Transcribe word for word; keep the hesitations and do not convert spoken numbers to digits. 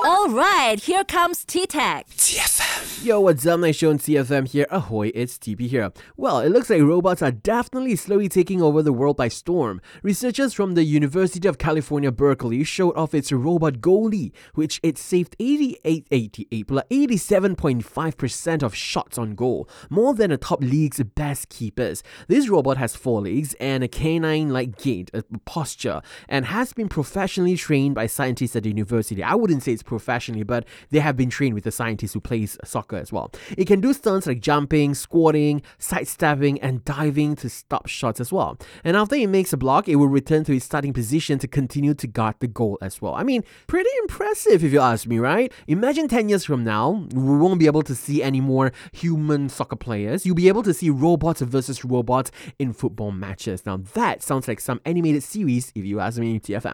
All right, here comes T-Tech. T F M. Yo, what's up? Nice show on T F M here. Ahoy, it's T P here. Well, it looks like robots are definitely slowly taking over the world by storm. Researchers from the University of California, Berkeley showed off its robot Goldie, which it saved eighty-eight, eighty-eight, eighty-seven point five percent of shots on goal, more than the top league's best keepers. This robot has four legs and a canine-like gait, a posture, and has been professionally trained by scientists at the university. I wouldn't say it's professionally, but they have been trained with the scientist who plays soccer as well. It can do stunts like jumping, squatting, sidestepping, and diving to stop shots as well. And after it makes a block, it will return to its starting position to continue to guard the goal as well. I mean, pretty impressive if you ask me, right? Imagine ten years from now, we won't be able to see any more human soccer players. You'll be able to see robots versus robots in football matches. Now that sounds like some animated series if you ask me, T F M.